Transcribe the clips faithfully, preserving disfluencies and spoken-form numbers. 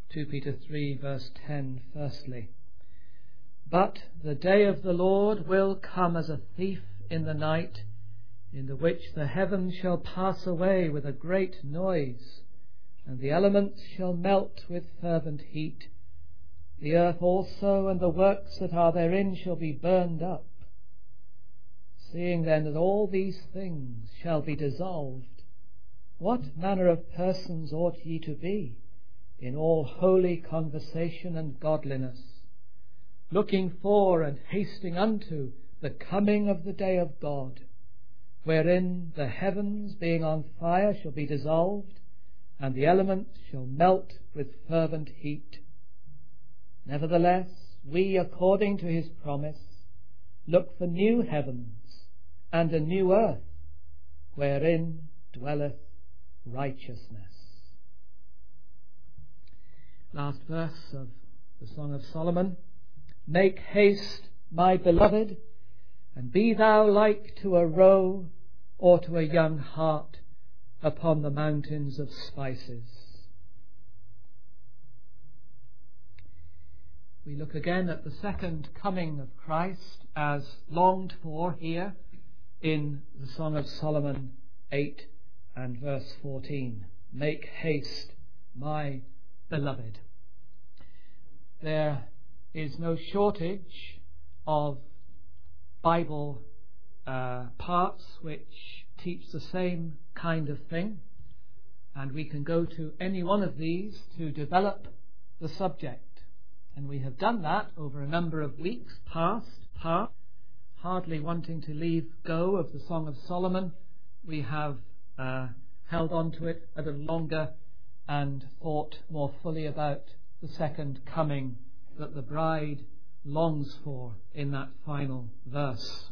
Second Peter three verse ten firstly. But the day of the Lord will come as a thief in the night, in the which the heavens shall pass away with a great noise, and the elements shall melt with fervent heat. The earth also and the works that are therein shall be burned up. Seeing then that all these things shall be dissolved, what manner of persons ought ye to be in all holy conversation and godliness, looking for and hasting unto the coming of the day of God, wherein the heavens being on fire shall be dissolved, and the elements shall melt with fervent heat. Nevertheless, we, according to his promise, look for new heavens and a new earth, wherein dwelleth righteousness. Last verse of the Song of Solomon. Make haste, my beloved, and be thou like to a roe or to a young hart upon the mountains of spices. We look again at the second coming of Christ as longed for here in the Song of Solomon eight and verse fourteen. Make haste, my beloved. There is no shortage of Bible uh, parts which teach the same kind of thing, and we can go to any one of these to develop the subject. And we have done that over a number of weeks past, past, hardly wanting to leave go of the Song of Solomon. We have uh, held on to it a little longer and thought more fully about the second coming that the bride longs for in that final verse.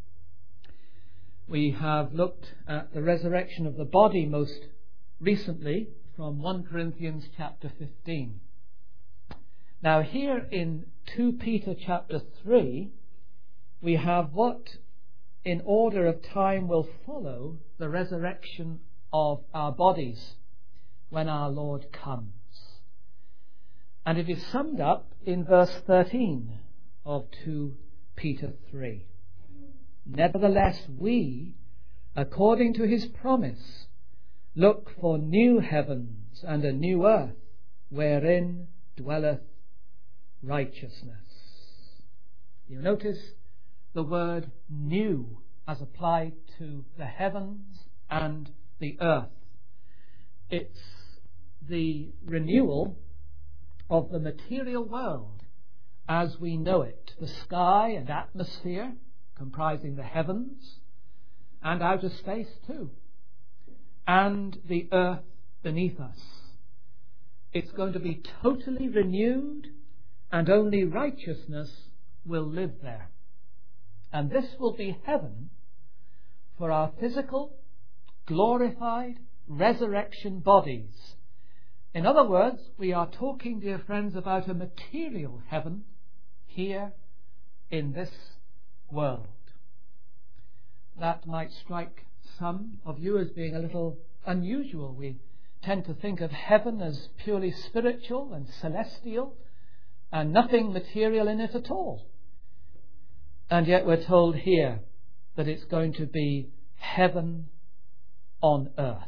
We have looked at the resurrection of the body most recently from First Corinthians chapter fifteen. Now here in Second Peter chapter three, we have what in order of time will follow the resurrection of our bodies when our Lord comes. And it is summed up in verse thirteen of Second Peter three. Nevertheless, we, according to his promise, look for new heavens and a new earth, wherein dwelleth righteousness. You notice the word new as applied to the heavens and the earth. It's the renewal of the material world as we know it, the sky and atmosphere comprising the heavens and outer space too, and the earth beneath us. It's going to be totally renewed, and only righteousness will live there. And this will be heaven for our physical, glorified, resurrection bodies. In other words, we are talking, dear friends, about a material heaven here in this world. That might strike some of you as being a little unusual. We tend to think of heaven as purely spiritual and celestial, and nothing material in it at all. And yet we're told here that it's going to be heaven on earth.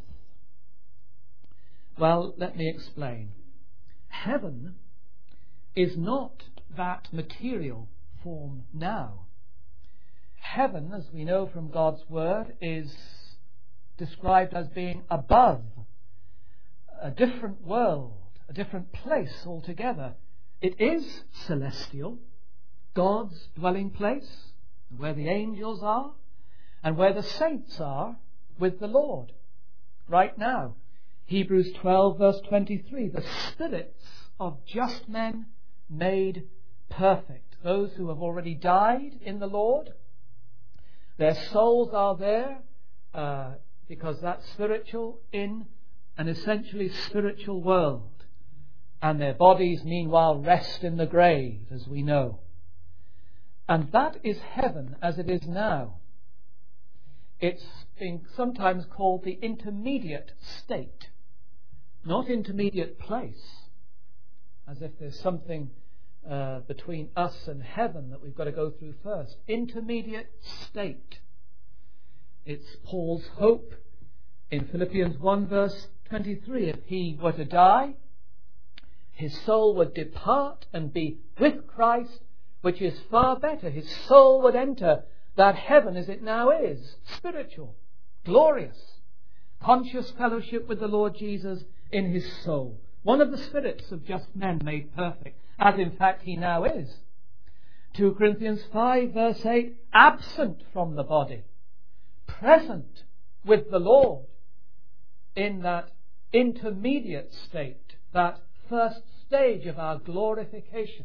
Well, let me explain. Heaven is not that material form now. Heaven, as we know from God's word, is described as being above, a different world, a different place altogether. It is celestial, God's dwelling place, where the angels are and where the saints are with the Lord right now. Hebrews twelve verse twenty-three, the spirits of just men made perfect. Those who have already died in the Lord, their souls are there uh, because that's spiritual in an essentially spiritual world. And their bodies, meanwhile, rest in the grave, as we know. And that is heaven as it is now. It's been sometimes called the intermediate state, not intermediate place. as if there's something uh, between us and heaven that we've got to go through first. Intermediate state. It's Paul's hope in Philippians one verse twenty-three. If he were to die, his soul would depart and be with Christ, which is far better. His soul would enter that heaven as it now is, spiritual, glorious, conscious fellowship with the Lord Jesus in his soul. One of the spirits of just men made perfect, as in fact he now is. Second Corinthians five verse eight, absent from the body, present with the Lord in that intermediate state, that first stage of our glorification.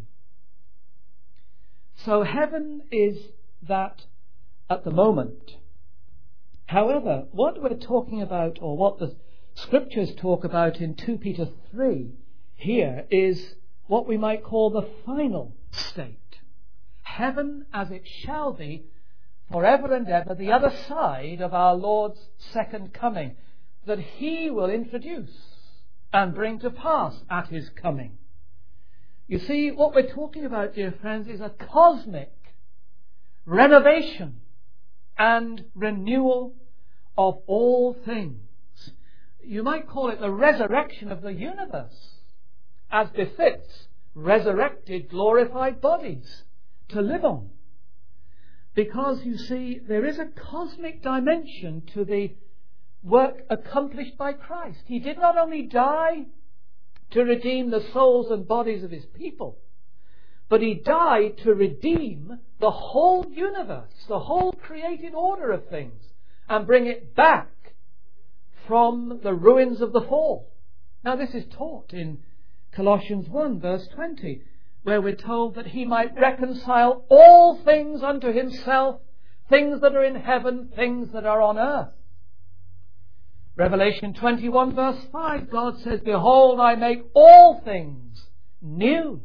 So heaven is that at the moment. However, what we're talking about, or what the Scriptures talk about in Second Peter three here, is what we might call the final state. Heaven as it shall be forever and ever, the other side of our Lord's second coming, that he will introduce and bring to pass at his coming. You see, what we're talking about, dear friends, is a cosmic renovation and renewal of all things. You might call it the resurrection of the universe, as befits resurrected, glorified bodies to live on. Because, you see, there is a cosmic dimension to the work accomplished by Christ. He did not only die to redeem the souls and bodies of his people, but he died to redeem the whole universe, the whole created order of things, and bring it back from the ruins of the fall. Now this is taught in Colossians one verse twenty, where we're told that he might reconcile all things unto himself, things that are in heaven, things that are on earth. Revelation twenty-one verse five, God says, behold, I make all things new.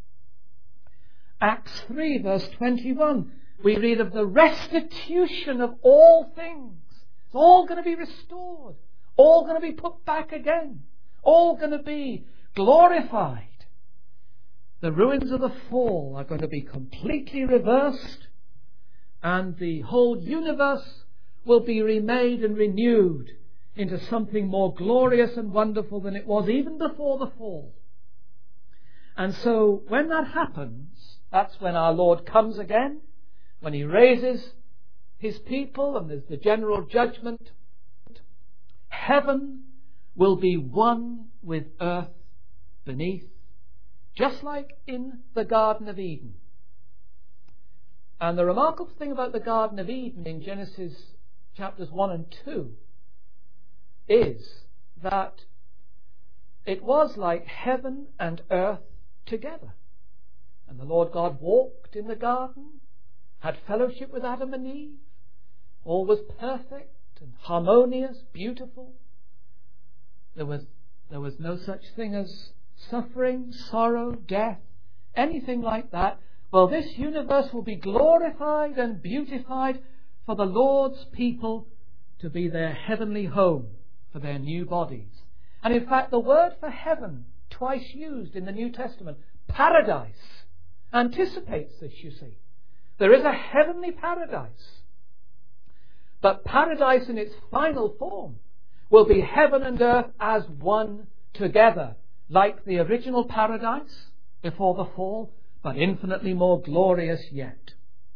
Acts three verse twenty-one, we read of the restitution of all things. It's all going to be restored, all going to be put back again, all going to be glorified. The ruins of the fall are going to be completely reversed, and the whole universe will be remade and renewed into something more glorious and wonderful than it was even before the fall. And so when that happens, that's when our Lord comes again, when he raises his people and there's the general judgment. Heaven will be one with earth beneath, just like in the Garden of Eden. And the remarkable thing about the Garden of Eden in Genesis chapters one and two is that it was like heaven and earth together. And the Lord God walked in the garden, had fellowship with Adam and Eve. All was perfect and harmonious, beautiful. There was, there was no such thing as suffering, sorrow, death, anything like that. Well, this universe will be glorified and beautified for the Lord's people to be their heavenly home, for their new bodies. And in fact, the word for heaven, twice used in the New Testament, paradise, anticipates this, you see. There is a heavenly paradise. But paradise in its final form will be heaven and earth as one together, like the original paradise before the fall, but infinitely more glorious yet.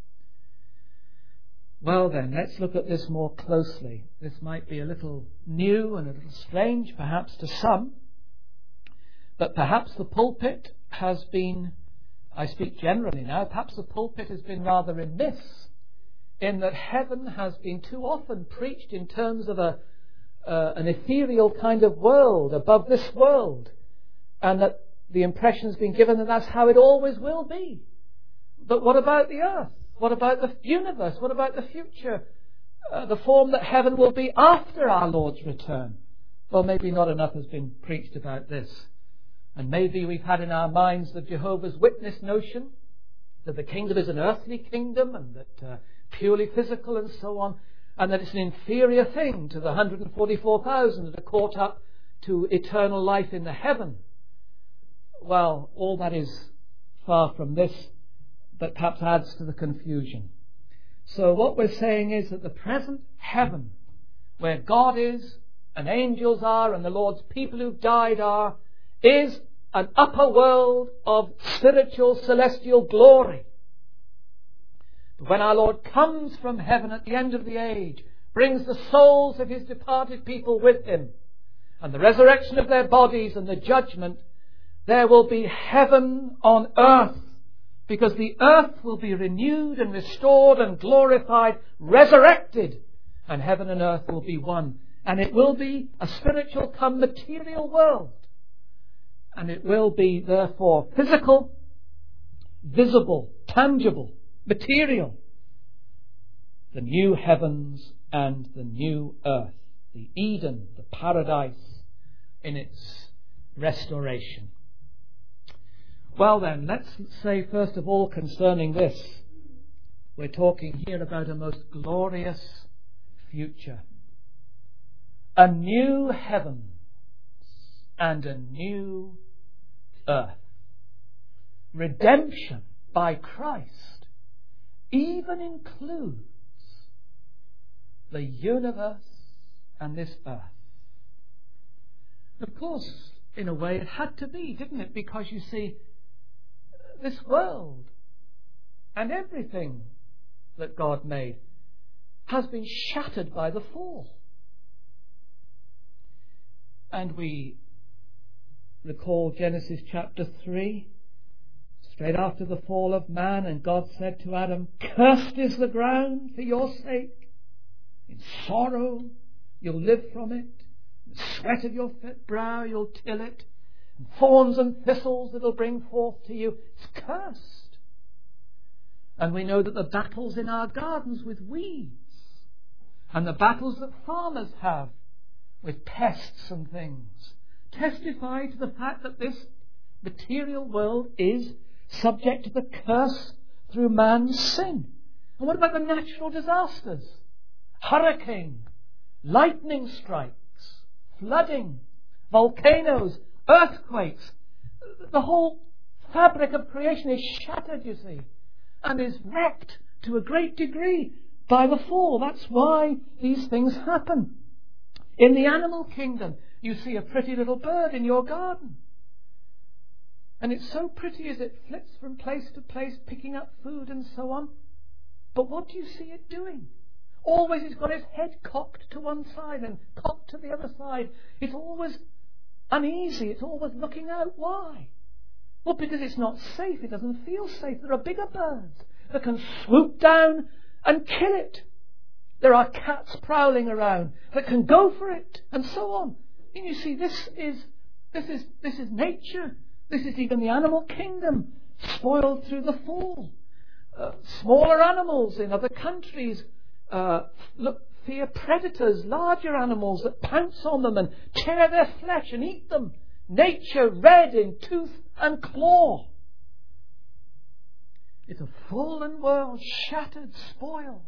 Well then, let's look at this more closely. This might be a little new and a little strange, perhaps to some, but perhaps the pulpit has been, I speak generally now, perhaps the pulpit has been rather remiss in that heaven has been too often preached in terms of a uh, an ethereal kind of world above this world, and that the impression has been given that that's how it always will be. But what about the earth? What about the universe? What about the future? Uh, the form that heaven will be after our Lord's return? Well, maybe not enough has been preached about this. And maybe we've had in our minds the Jehovah's Witness notion that the kingdom is an earthly kingdom and that uh, purely physical and so on, and that it's an inferior thing to the one hundred forty-four thousand that are caught up to eternal life in the heaven. well, all that is far from this, but perhaps adds to the confusion. So what we're saying is that the present heaven, where God is and angels are and the Lord's people who've died are, is an upper world of spiritual celestial glory. But when our Lord comes from heaven at the end of the age, brings the souls of his departed people with him, and the resurrection of their bodies and the judgment, there will be heaven on earth, because the earth will be renewed and restored and glorified, resurrected, and heaven and earth will be one. And it will be a spiritual come material world. And it will be, therefore, physical, visible, tangible, material. The new heavens and the new earth. The Eden, the paradise in its restoration. Well then, let's say first of all concerning this, we're talking here about a most glorious future. A new heavens and a new earth. Redemption by Christ even includes the universe and this earth. Of course, in a way it had to be, didn't it? Because you see, this world and everything that God made has been shattered by the fall. And we recall Genesis chapter three, straight after the fall of man, and God said to Adam, "Cursed is the ground for your sake. In sorrow you'll live from it. In the sweat of your brow you'll till it. And thorns and thistles it'll bring forth to you." It's cursed. And we know that the battles in our gardens with weeds, and the battles that farmers have with pests and things, testify to the fact that this material world is subject to the curse through man's sin. And what about the natural disasters? Hurricane, lightning strikes, flooding, volcanoes, earthquakes. The whole fabric of creation is shattered, you see, and is wrecked to a great degree by the fall. That's why these things happen. In the animal kingdom, you see a pretty little bird in your garden. And it's so pretty as it flits from place to place, picking up food and so on. But what do you see it doing? Always it's got its head cocked to one side and cocked to the other side. It's always uneasy. It's always looking out. Why? Well, because it's not safe. It doesn't feel safe. There are bigger birds that can swoop down and kill it. There are cats prowling around that can go for it, and so on. And you see, this is this is this is nature. This is even the animal kingdom, spoiled through the fall. Uh, smaller animals in other countries uh, look, fear predators, larger animals that pounce on them and tear their flesh and eat them. Nature red in tooth and claw. It's a fallen world, shattered, spoiled.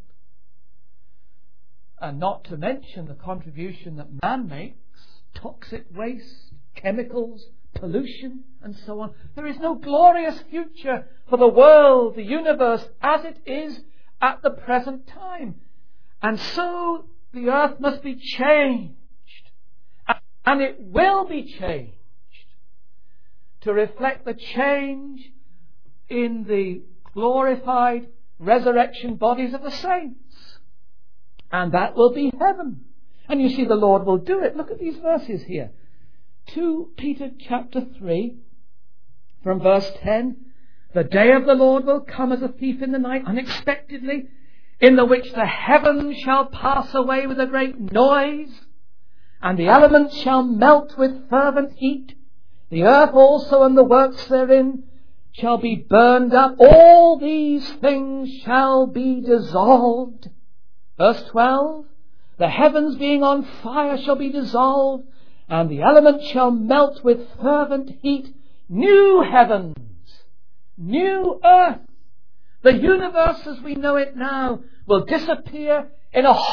And not to mention the contribution that man makes, toxic waste, chemicals, pollution, and so on. There is no glorious future for the world, the universe, as it is at the present time. And so the earth must be changed. And it will be changed to reflect the change in the glorified resurrection bodies of the saints. And that will be heaven. And you see, the Lord will do it. Look at these verses here. Second Peter chapter three, from verse ten. "The day of the Lord will come as a thief in the night, unexpectedly, in the which the heavens shall pass away with a great noise, and the elements shall melt with fervent heat. The earth also and the works therein shall be burned up. All these things shall be dissolved." Verse twelve, "The heavens being on fire shall be dissolved, and the elements shall melt with fervent heat." New heavens, new earth. The universe as we know it now will disappear in a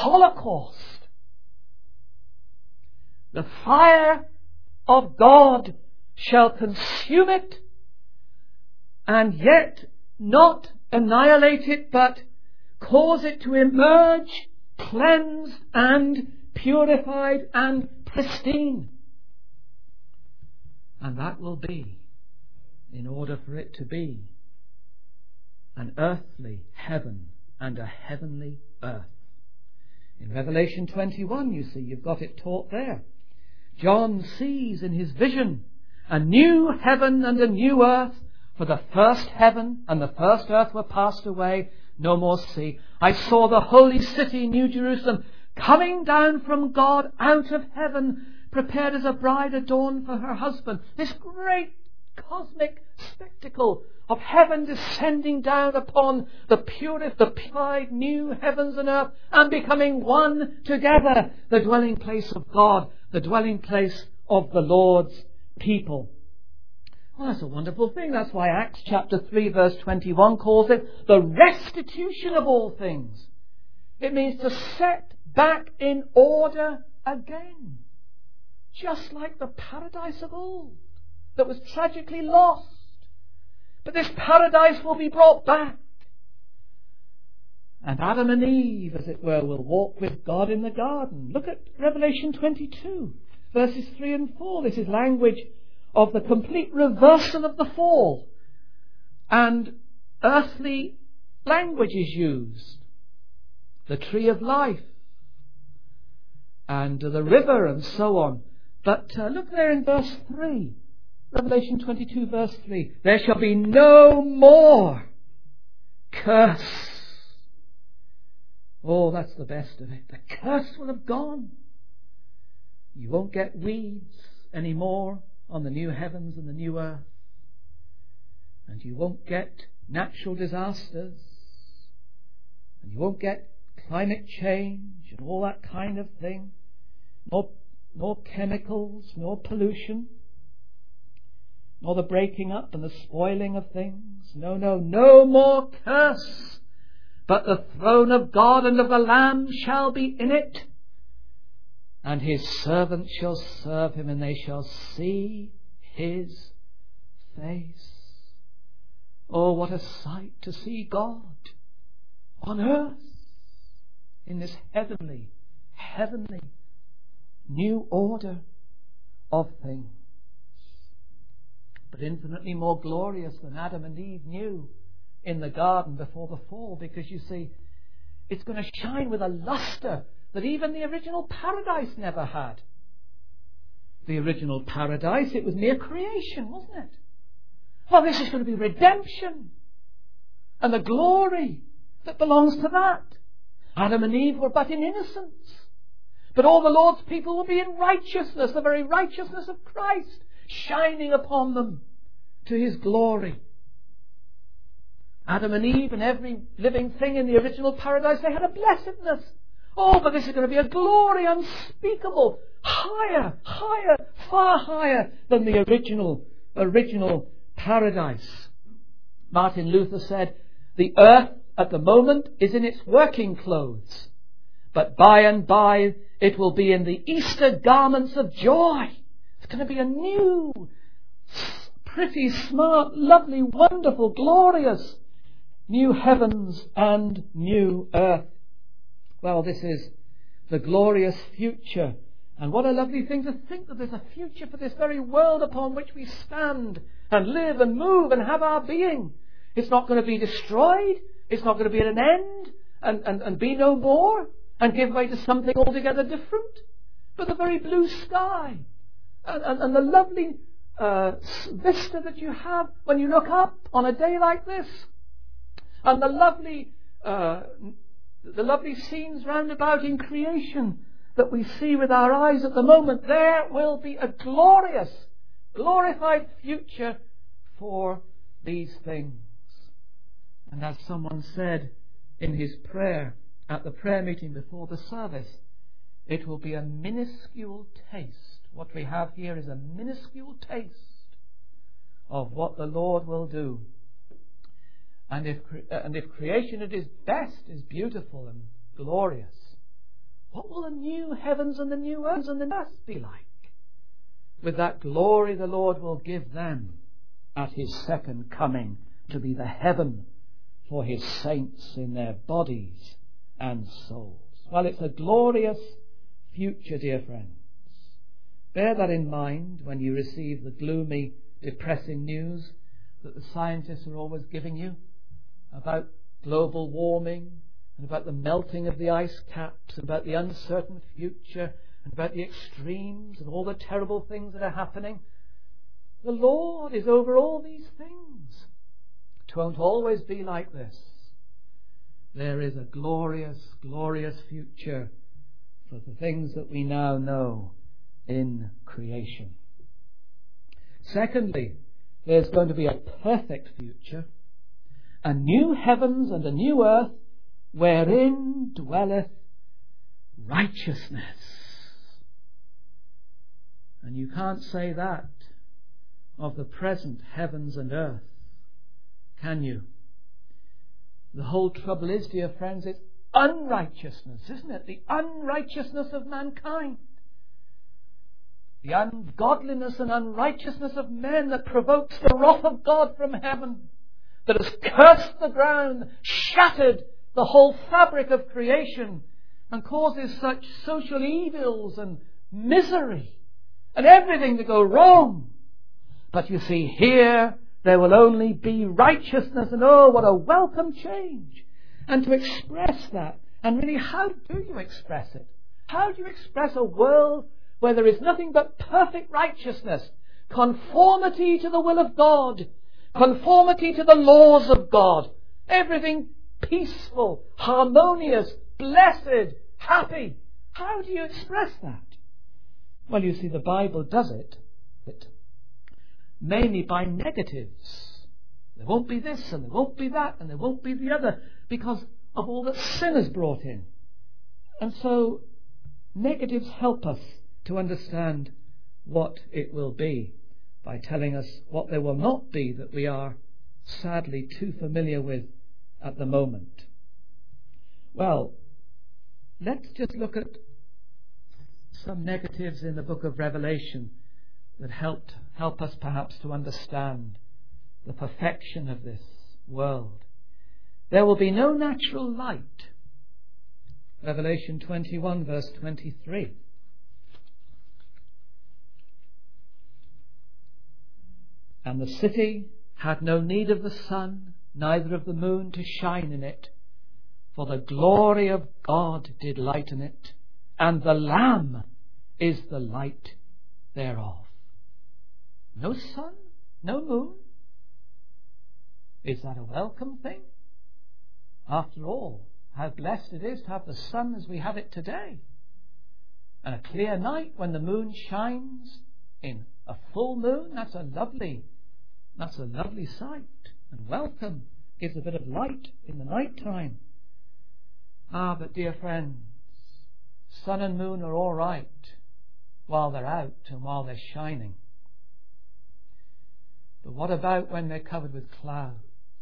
holocaust. The fire of God shall consume it, and yet not annihilate it, but cause it to emerge cleansed and purified and pristine. And that will be, in order for it to be, an earthly heaven and a heavenly earth. In Revelation twenty-one, you see, you've got it taught there. John sees in his vision a new heaven and a new earth, for the first heaven and the first earth were passed away, no more sea. I saw the holy city, New Jerusalem, coming down from God out of heaven, prepared as a bride adorned for her husband. This great cosmic spectacle of heaven descending down upon the purified new heavens and earth and becoming one together, the dwelling place of God, the dwelling place of the Lord's people. Well, that's a wonderful thing. That's why Acts chapter three verse twenty-one calls it the restitution of all things. It means to set back in order again. Just like the paradise of old that was tragically lost. But this paradise will be brought back. And Adam and Eve, as it were, will walk with God in the garden. Look at Revelation twenty-two, verses three and four. This is language of the complete reversal of the fall. And earthly language is used. The tree of life and the river and so on. But uh, look there in verse three. Revelation twenty-two verse three. There shall be no more curse. Oh, that's the best of it. The curse will have gone. You won't get weeds anymore on the new heavens and the new earth. And you won't get natural disasters. And you won't get climate change and all that kind of thing. Nor, nor chemicals, nor pollution. Nor the breaking up and the spoiling of things. No, no, no more curse. But the throne of God and of the Lamb shall be in it. And his servants shall serve him, and they shall see his face. Oh, what a sight to see God on earth in this heavenly, heavenly new order of things. But infinitely more glorious than Adam and Eve knew in the garden before the fall, because you see, it's going to shine with a luster that even the original paradise never had. The original paradise, it was mere creation, wasn't it? Well, this is going to be redemption and the glory that belongs to that. Adam and Eve were but in innocence, but all the Lord's people will be in righteousness, the very righteousness of Christ shining upon them to his glory. Adam and Eve and every living thing in the original paradise, they had a blessedness. Oh, but this is going to be a glory unspeakable, higher, higher, far higher than the original, original paradise. Martin Luther said, the earth at the moment is in its working clothes, but by and by it will be in the Easter garments of joy. It's going to be a new, pretty, smart, lovely, wonderful, glorious new heavens and new earth. Well, this is the glorious future. And what a lovely thing to think that there's a future for this very world upon which we stand and live and move and have our being. It's not going to be destroyed. It's not going to be at an end and, and, and be no more and give way to something altogether different. But the very blue sky and, and, and the lovely uh, vista that you have when you look up on a day like this, and the lovely uh, the lovely scenes round about in creation that we see with our eyes at the moment, there will be a glorious, glorified future for these things. And as someone said in his prayer at the prayer meeting before the service, it will be a minuscule taste. What we have here is a minuscule taste of what the Lord will do. And if, and if creation at its best is beautiful and glorious, what will the new heavens and the new earth and the earth be like? with that glory the Lord will give them at his second coming, to be the heaven for his saints in their bodies and souls. Well, it's a glorious future, dear friends. Bear that in mind when you receive the gloomy, depressing news that the scientists are always giving you about global warming and about the melting of the ice caps and about the uncertain future and about the extremes and all the terrible things that are happening. The Lord is over all these things. It won't always be like this. There is a glorious, glorious future for the things that we now know in creation. Secondly, there's going to be a perfect future, a new heavens and a new earth wherein dwelleth righteousness. And you can't say that of the present heavens and earth, can you? The whole trouble is, dear friends, it's unrighteousness, isn't it? The unrighteousness of mankind. The ungodliness and unrighteousness of men that provokes the wrath of God from heaven, that has cursed the ground, shattered the whole fabric of creation, and causes such social evils and misery and everything to go wrong. But you see, here there will only be righteousness, and oh, what a welcome change. And to express that, and really, how do you express it? How do you express a world where there is nothing but perfect righteousness, conformity to the will of God, conformity to the laws of God, everything peaceful, harmonious, blessed, happy? How do you express that? Well, you see, the Bible does it, it mainly by negatives. There won't be this, and there won't be that, and there won't be the other, because of all that sin has brought in. And so negatives help us to understand what it will be by telling us what there will not be that we are sadly too familiar with at the moment. Well, let's just look at some negatives in the book of Revelation that helped help us perhaps to understand the perfection of this world. There will be no natural light. Revelation twenty-one, verse twenty-three. And the city had no need of the sun, neither of the moon to shine in it, for the glory of God did lighten it, and the Lamb is the light thereof. No sun, no moon. Is that a welcome thing? After all, how blessed it is to have the sun as we have it today, and a clear night when the moon shines in a full moon. That's a lovely, that's a lovely sight and welcome. Gives a bit of light in the night time. Ah, but dear friends, sun and moon are all right while they're out and while they're shining. But what about when they're covered with clouds?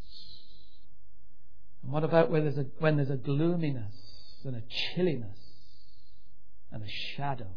And what about when there's a, when there's a gloominess and a chilliness and a shadow?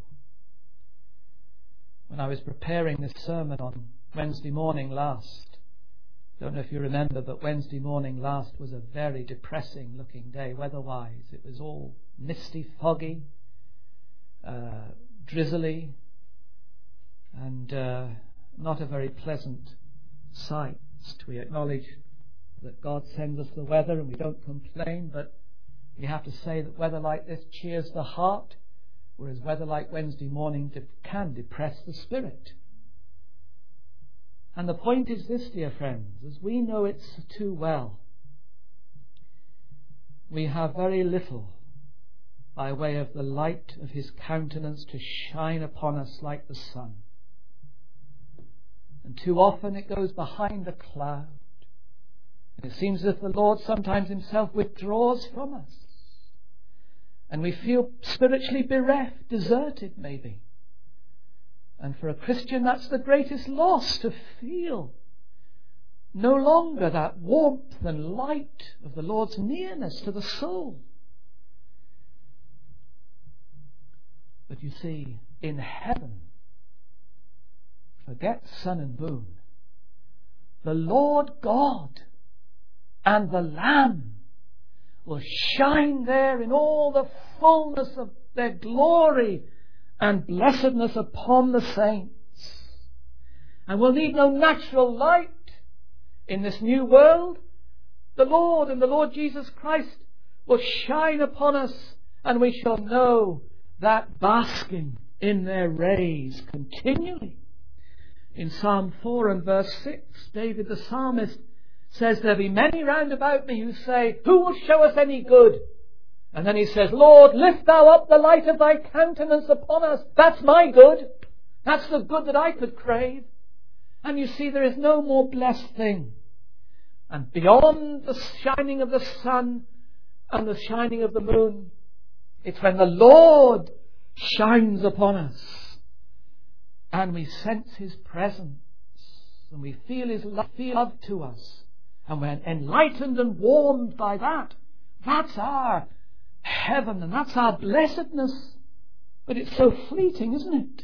When I was preparing this sermon on Wednesday morning last, I don't know if you remember, but Wednesday morning last was a very depressing looking day weather-wise. It was all misty, foggy, uh, drizzly, and uh, not a very pleasant sight. We acknowledge that God sends us the weather and we don't complain, but we have to say that weather like this cheers the heart, whereas weather like Wednesday morning de- can depress the spirit. And the point is this, dear friends, as we know it too well, we have very little by way of the light of his countenance to shine upon us like the sun. And too often it goes behind the cloud. And it seems as if the Lord sometimes himself withdraws from us. And we feel spiritually bereft, deserted maybe. And for a Christian, that's the greatest loss, to feel no longer that warmth and light of the Lord's nearness to the soul. But you see, in heaven, forget sun and moon, the Lord God and the Lamb will shine there in all the fullness of their glory and blessedness upon the saints. And we'll need no natural light in this new world. The Lord and the Lord Jesus Christ will shine upon us, and we shall know that basking in their rays continually. In Psalm four and verse six, David the psalmist says, "There be many round about me who say, who will show us any good?" And then he says, "Lord, lift thou up the light of thy countenance upon us." That's my good. That's the good that I could crave. And you see, there is no more blessed thing. And beyond the shining of the sun and the shining of the moon, it's when the Lord shines upon us and we sense His presence and we feel His love, feel love to us, and we're enlightened and warmed by that. That's our heaven and that's our blessedness. But it's so fleeting, isn't it?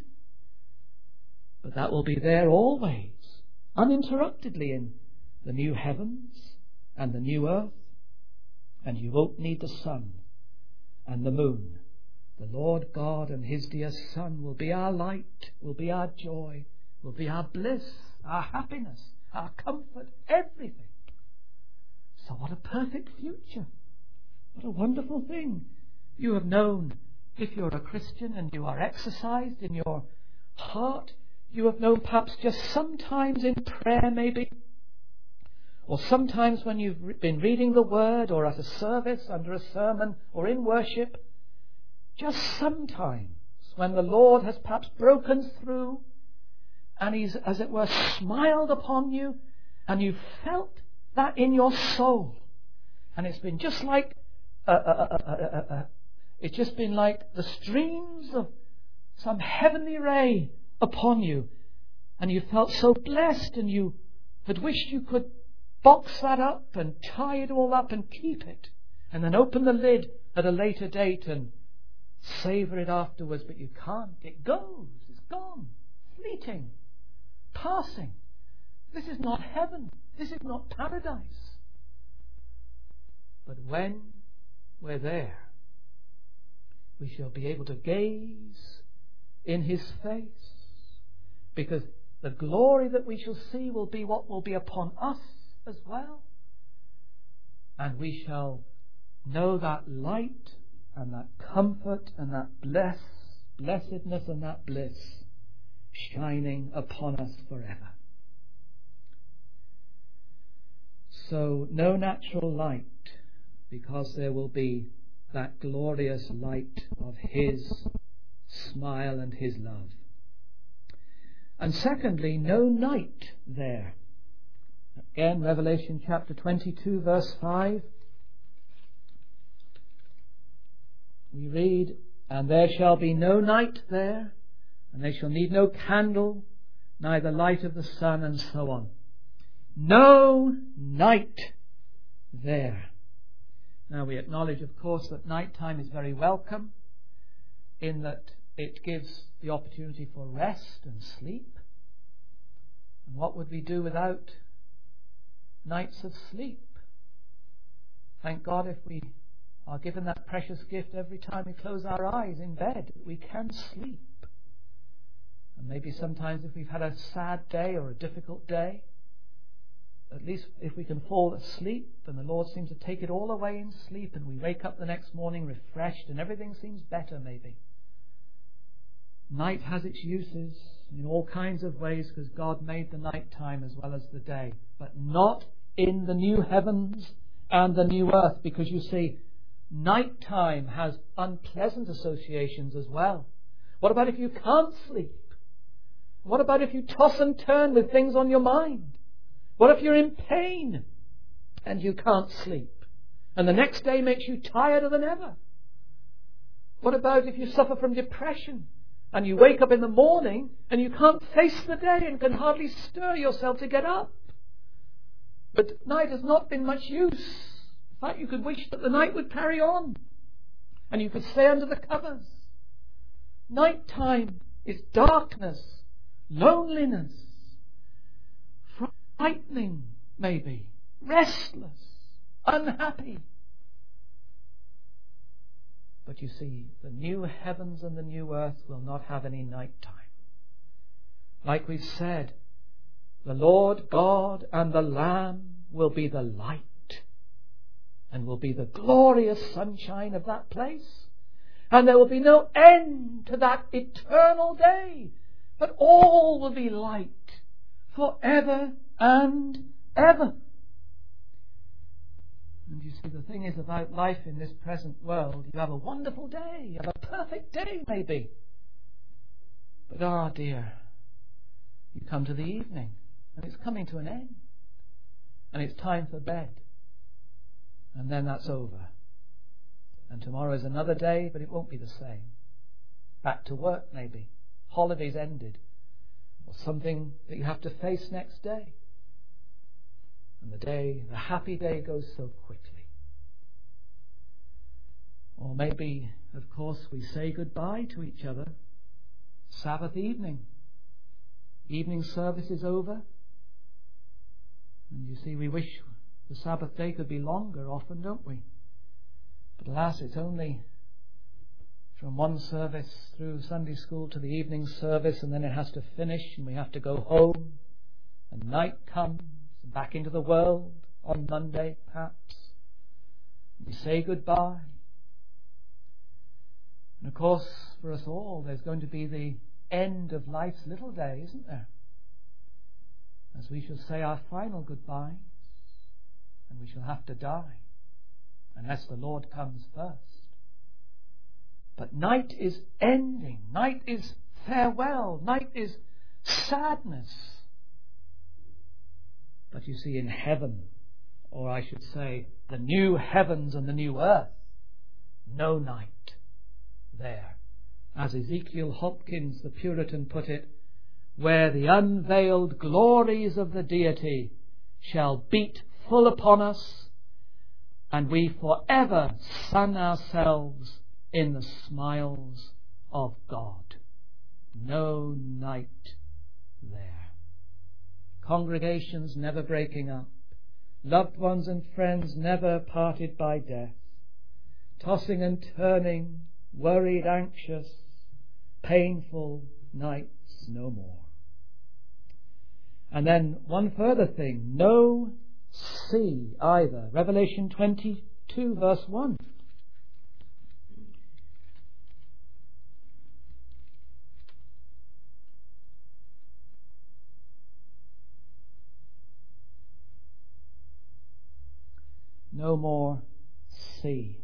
But that will be there always, uninterruptedly, in the new heavens and the new earth. And you won't need the sun and the moon. The Lord God and His dear Son will be our light, will be our joy, will be our bliss, our happiness, our comfort, everything. So what a perfect future. What a wonderful thing. You have known, if you're a Christian and you are exercised in your heart, you have known perhaps just sometimes in prayer maybe, or sometimes when you've been reading the Word or at a service, under a sermon or in worship, just sometimes when the Lord has perhaps broken through and He's, as it were, smiled upon you, and you felt that in your soul. And it's been just like, uh, uh, uh, uh, uh, uh, it's just been like the streams of some heavenly ray upon you. And you felt so blessed, and you had wished you could box that up and tie it all up and keep it, and then open the lid at a later date and savour it afterwards. But you can't. It goes. It's gone. Fleeting. Passing. This is not heaven. This is not paradise. But when we're there, we shall be able to gaze in His face, because the glory that we shall see will be what will be upon us as well. And we shall know that light and that comfort and that bless, blessedness and that bliss shining upon us forever. So no natural light, because there will be that glorious light of His smile and His love. And secondly, no night there. Again, Revelation chapter twenty-two, verse five. We read, "And there shall be no night there, and they shall need no candle, neither light of the sun," and so on. No night there. Now we acknowledge, of course, that night time is very welcome, in that it gives the opportunity for rest and sleep. And what would we do without nights of sleep? Thank God if we are given that precious gift every time we close our eyes in bed, we can sleep. And maybe sometimes if we've had a sad day or a difficult day, at least if we can fall asleep and the Lord seems to take it all away in sleep, and we wake up the next morning refreshed and everything seems better maybe. Night has its uses in all kinds of ways, because God made the night time as well as the day, but not in the new heavens and the new earth, because you see, night time has unpleasant associations as well. What about if you can't sleep? What about if you toss and turn with things on your mind? What if you're in pain and you can't sleep, and the next day makes you tireder than ever? What about if you suffer from depression and you wake up in the morning and you can't face the day and can hardly stir yourself to get up? But night has not been much use. In fact, you could wish that the night would carry on and you could stay under the covers. Night time is darkness loneliness, frightening maybe, restless, unhappy. But you see, the new heavens and the new earth will not have any night time. Like we've said, the Lord God and the Lamb will be the light and will be the glorious sunshine of that place. And there will be no end to that eternal day, but all will be light forever and ever. And you see, the thing is about life in this present world, you have a wonderful day, you have a perfect day maybe. But ah dear, you come to the evening and it's coming to an end. And it's time for bed. And then that's over. And tomorrow is another day, but it won't be the same. Back to work maybe. Holidays ended. Or something that you have to face next day. And the day, the happy day goes so quickly. Or maybe, of course, we say goodbye to each other. Sabbath evening. Evening service is over. And you see, we wish the Sabbath day could be longer often, don't we? But alas, it's only from one service through Sunday school to the evening service, and then it has to finish and we have to go home. And night comes, and back into the world on Monday perhaps. We say goodbye. And of course, for us all, there's going to be the end of life's little day, isn't there? As we shall say our final goodbyes, and we shall have to die, unless the Lord comes first. But night is ending. Night is farewell. Night is sadness. But you see, in heaven, or I should say, the new heavens and the new earth, no night there. As Ezekiel Hopkins, the Puritan, put it, where the unveiled glories of the deity shall beat full upon us, and we forever sun ourselves in the smiles of God. No night there. Congregations never breaking up, loved ones and friends never parted by death, tossing and turning, worried, anxious, painful nights no more. And then one further thing, no sea either. Revelation twenty-two verse one. No more sea.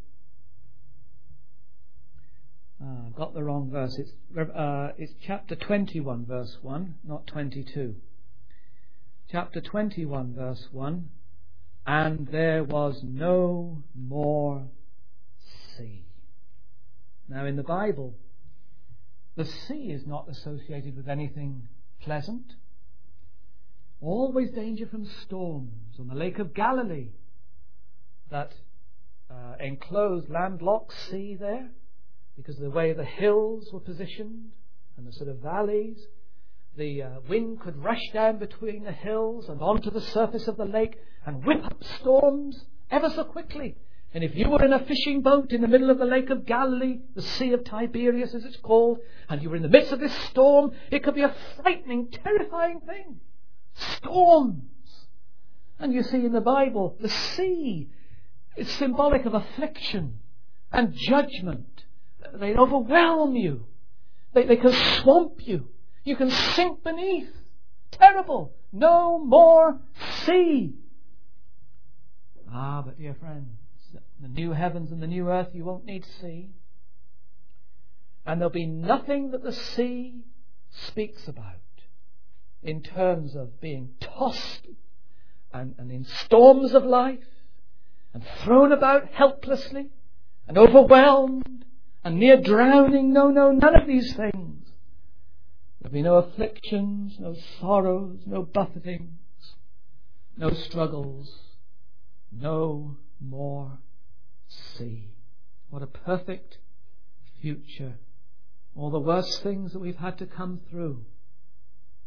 Ah, got the wrong verse. It's, uh, it's chapter twenty-one verse one, not twenty-two. Chapter twenty-one verse one. And there was no more sea. Now in the Bible, the sea is not associated with anything pleasant. Always danger from storms. On the Lake of Galilee, that uh, enclosed landlocked sea there, because of the way the hills were positioned and the sort of valleys, the uh, wind could rush down between the hills and onto the surface of the lake and whip up storms ever so quickly. And if you were in a fishing boat in the middle of the Lake of Galilee, the Sea of Tiberias as it's called, and you were in the midst of this storm, it could be a frightening, terrifying thing. Storms. And you see in the Bible, the sea is symbolic of affliction and judgment. They overwhelm you. They, they can swamp you. You can sink beneath. Terrible. No more sea. Ah, but dear friends, the new heavens and the new earth, you won't need sea. And there'll be nothing that the sea speaks about in terms of being tossed and, and in storms of life and thrown about helplessly and overwhelmed and near drowning. No, no, none of these things. There'll be no afflictions, no sorrows, no buffetings, no struggles, no more sea. What a perfect future. All the worst things that we've had to come through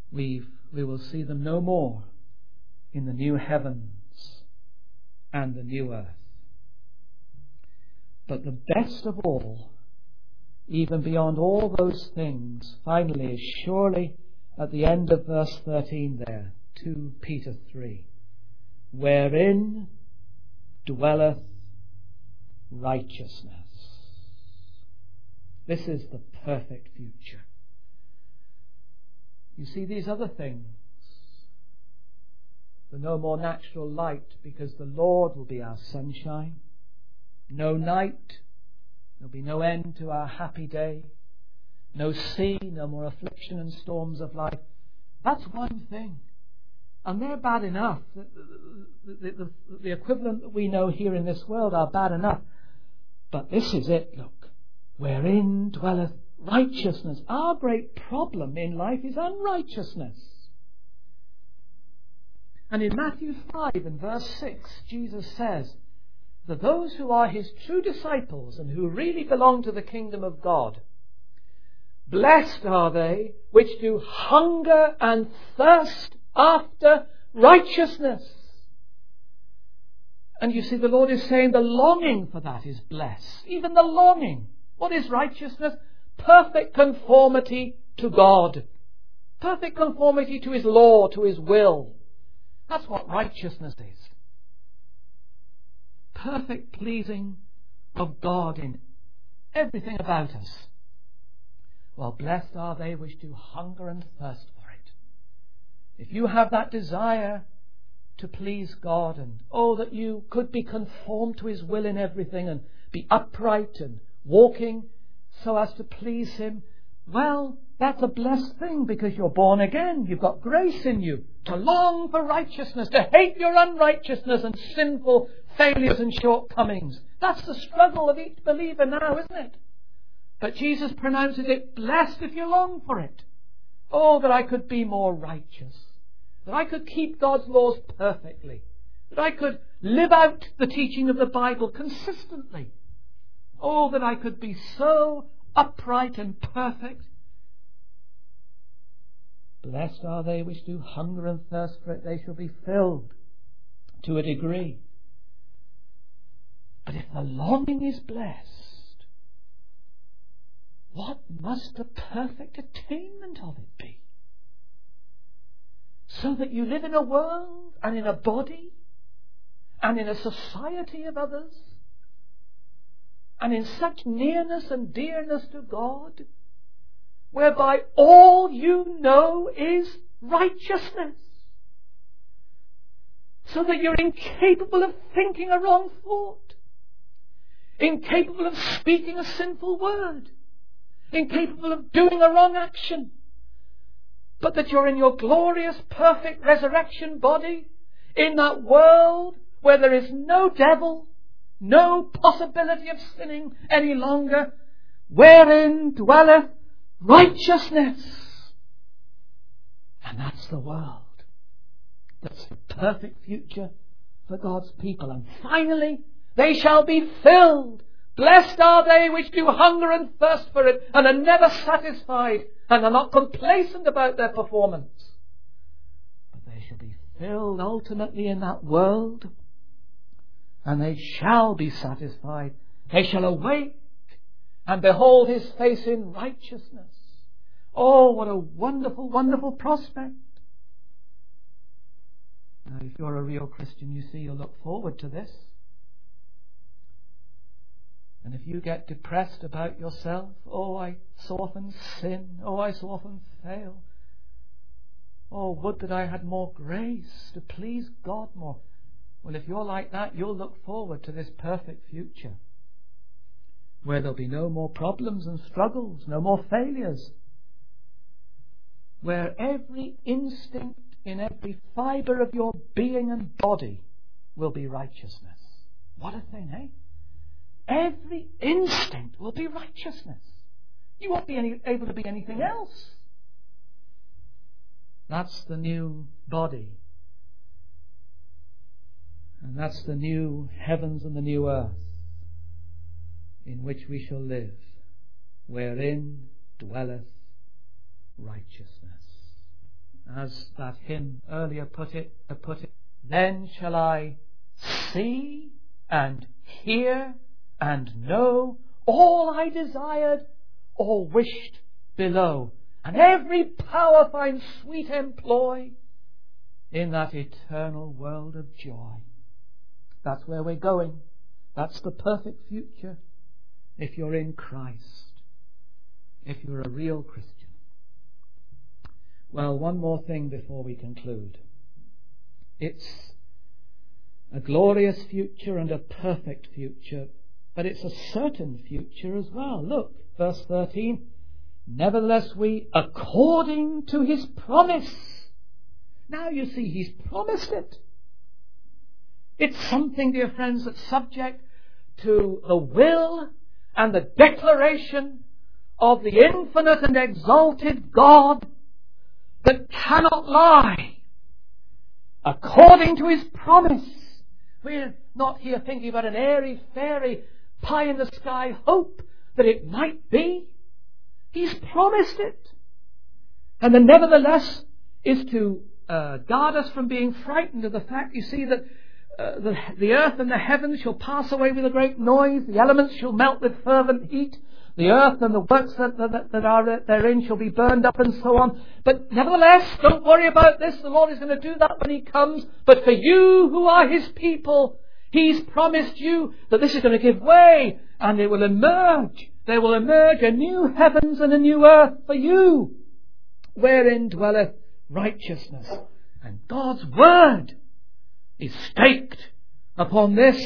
we've, we will see them no more in the new heavens and the new earth. But the best of all, even beyond all those things, finally is surely at the end of verse thirteen there, two Peter three, wherein dwelleth righteousness. This is the perfect future. You see, these other things, the no more natural light, because the Lord will be our sunshine. No night, there'll be no end to our happy day. No sea, no more affliction and storms of life. That's one thing. And they're bad enough. The, the, the, the equivalent that we know here in this world are bad enough. But this is it, look. Wherein dwelleth righteousness. Our great problem in life is unrighteousness. And in Matthew five and verse six, Jesus says that those who are his true disciples and who really belong to the kingdom of God, blessed are they which do hunger and thirst after righteousness. And you see, the Lord is saying the longing for that is blessed. Even the longing. What is righteousness? Perfect conformity to God. Perfect conformity to his law, to his will. That's what righteousness is. Perfect pleasing of God in everything about us. Well, blessed are they which do hunger and thirst for it. If you have that desire to please God, and oh, that you could be conformed to his will in everything and be upright and walking so as to please him, well, that's a blessed thing because you're born again. You've got grace in you to long for righteousness, to hate your unrighteousness and sinful failures and shortcomings. That's the struggle of each believer now, isn't it? But Jesus pronounces it blessed if you long for it. Oh, that I could be more righteous. That I could keep God's laws perfectly. That I could live out the teaching of the Bible consistently. Oh, that I could be so upright and perfect. Blessed are they which do hunger and thirst for it. They shall be filled to a degree. But if the longing is blessed, what must the perfect attainment of it be? So that you live in a world and in a body and in a society of others and in such nearness and dearness to God, whereby all you know is righteousness. So that you're incapable of thinking a wrong thought, incapable of speaking a sinful word, incapable of doing a wrong action, but that you're in your glorious, perfect resurrection body, in that world where there is no devil, no possibility of sinning any longer, wherein dwelleth righteousness. And that's the world. That's the perfect future for God's people. And finally, they shall be filled. Blessed are they which do hunger and thirst for it and are never satisfied and are not complacent about their performance. But they shall be filled ultimately in that world, and they shall be satisfied. They shall awake and behold his face in righteousness. Oh, what a wonderful, wonderful prospect. Now, if you're a real Christian, you see, you'll look forward to this. And if you get depressed about yourself, oh, I so often sin, oh, I so often fail, oh, would that I had more grace to please God more. Well, if you're like that, you'll look forward to this perfect future, where there'll be no more problems and struggles, no more failures, where every instinct in every fibre of your being and body will be righteousness. What a thing, eh? Every instinct will be righteousness. You won't be any, able to be anything else. That's the new body. And that's the new heavens and the new earth in which we shall live, wherein dwelleth righteousness. as that hymn earlier put it, uh, put it, then shall I see and hear and know all I desired or wished below, and every power find sweet employ in that eternal world of joy. That's where we're going. That's the perfect future if you're in Christ, if you're a real Christian. Well, one more thing before we conclude. It's a glorious future and a perfect future, but it's a certain future as well. Look, verse thirteen. Nevertheless we, according to his promise. Now you see, he's promised it. It's something, dear friends, that's subject to the will and the declaration of the infinite and exalted God that cannot lie. According to his promise. We're not here thinking about an airy, fairy, pie-in-the-sky hope that it might be. He's promised it. And the nevertheless is to uh, guard us from being frightened of the fact, you see, that uh, the, the earth and the heavens shall pass away with a great noise, the elements shall melt with fervent heat, the earth and the works that, that, that are therein shall be burned up, and so on. But nevertheless, don't worry about this. The Lord is going to do that when he comes. But for you who are his people, he's promised you that this is going to give way and it will emerge. There will emerge a new heavens and a new earth for you, wherein dwelleth righteousness. And God's word is staked upon this.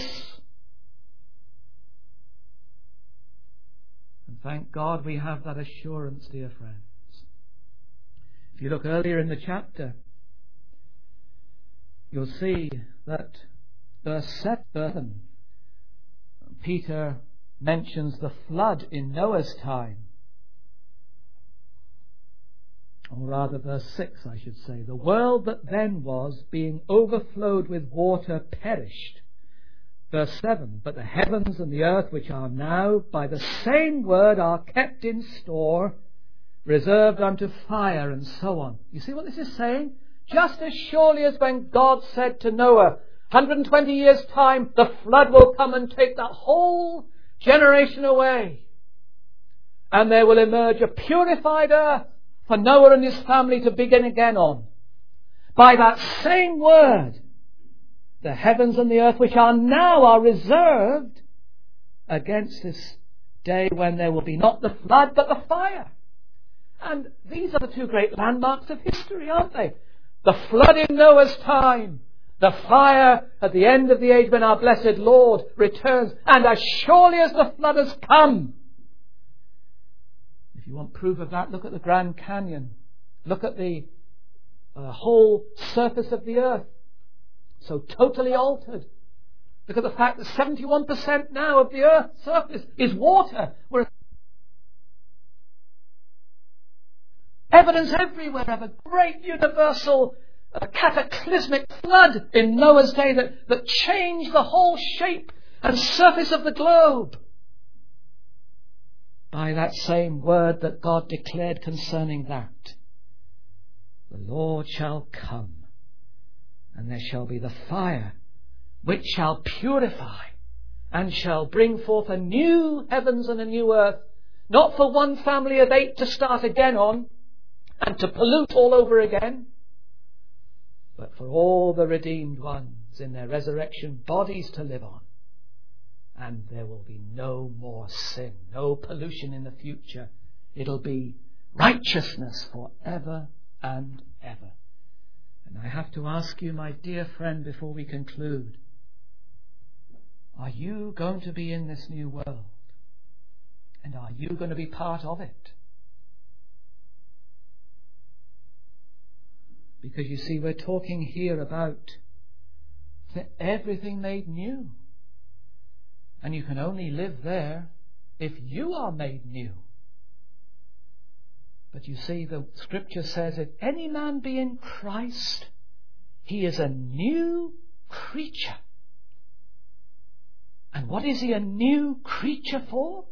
And thank God we have that assurance, dear friends. If you look earlier in the chapter, you'll see that verse seven, Peter mentions the flood in Noah's time. Or rather verse six, I should say. The world that then was, being overflowed with water, perished. Verse seven, but the heavens and the earth which are now by the same word are kept in store, reserved unto fire, and so on. You see what this is saying? Just as surely as when God said to Noah, one hundred twenty years' time, the flood will come and take that whole generation away. And there will emerge a purified earth for Noah and his family to begin again on. By that same word, the heavens and the earth which are now are reserved against this day when there will be not the flood but the fire. And these are the two great landmarks of history, aren't they? The flood in Noah's time, the fire at the end of the age when our blessed Lord returns. And as surely as the flood has come, if you want proof of that, look at the Grand Canyon. Look at the uh, whole surface of the earth. So totally altered. Look at the fact that seventy-one percent now of the earth's surface is water. Whereas evidence everywhere of a great universal uh, cataclysmic flood in Noah's day that, that changed the whole shape and surface of the globe. By that same word that God declared concerning that, the Lord shall come, and there shall be the fire which shall purify and shall bring forth a new heavens and a new earth, not for one family of eight to start again on and to pollute all over again, but for all the redeemed ones in their resurrection bodies to live on. And there will be no more sin, no pollution in the future. It'll be righteousness forever and ever. And I have to ask you, my dear friend, before we conclude, are you going to be in this new world? And are you going to be part of it? Because you see, we're talking here about everything made new. And you can only live there if you are made new. But you see, the scripture says, if any man be in Christ, he is a new creature. And what is he a new creature for?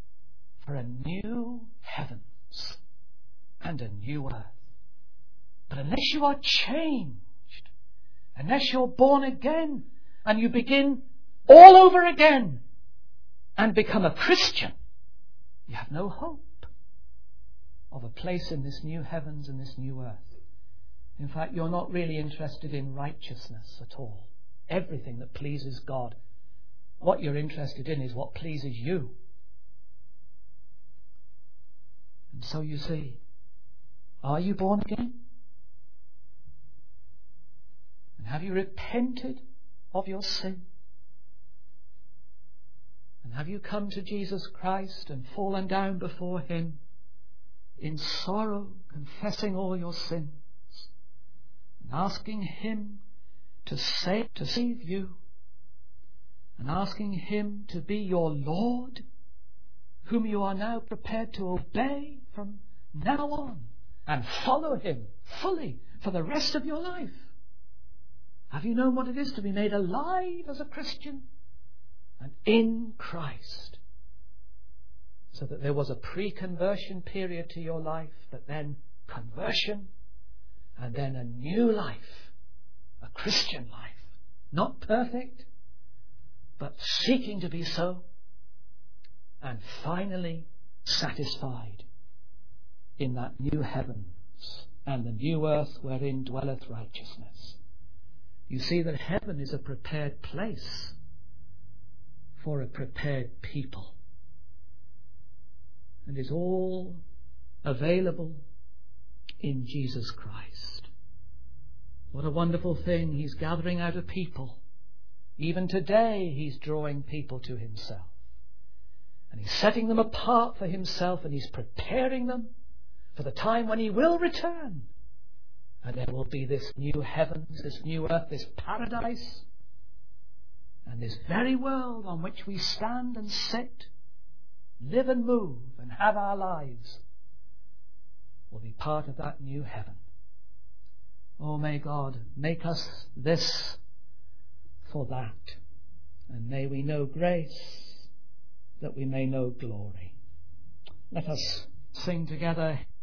For a new heavens and a new earth. But unless you are changed, unless you're born again and you begin all over again and become a Christian, you have no hope of a place in this new heavens and this new earth. In fact, you're not really interested in righteousness at all. Everything that pleases God, what you're interested in is what pleases you. And so you see, are you born again? And have you repented of your sin? And have you come to Jesus Christ and fallen down before Him in sorrow, confessing all your sins and asking Him to save, to save you, and asking Him to be your Lord, whom you are now prepared to obey from now on and follow Him fully for the rest of your life? Have you known what it is to be made alive as a Christian and in Christ? So that there was a pre-conversion period to your life, but then conversion, and then a new life, a Christian life. Not perfect, but seeking to be so, and finally satisfied in that new heavens and the new earth wherein dwelleth righteousness. You see that heaven is a prepared place for a prepared people, and is all available in Jesus Christ. What a wonderful thing. He's gathering out a people. Even today He's drawing people to Himself. And He's setting them apart for Himself, and He's preparing them for the time when He will return. And there will be this new heavens, this new earth, this paradise. And this very world on which we stand and sit, live and move and have our lives, will be part of that new heaven. Oh, may God make us this for that. And may we know grace that we may know glory. Let us sing together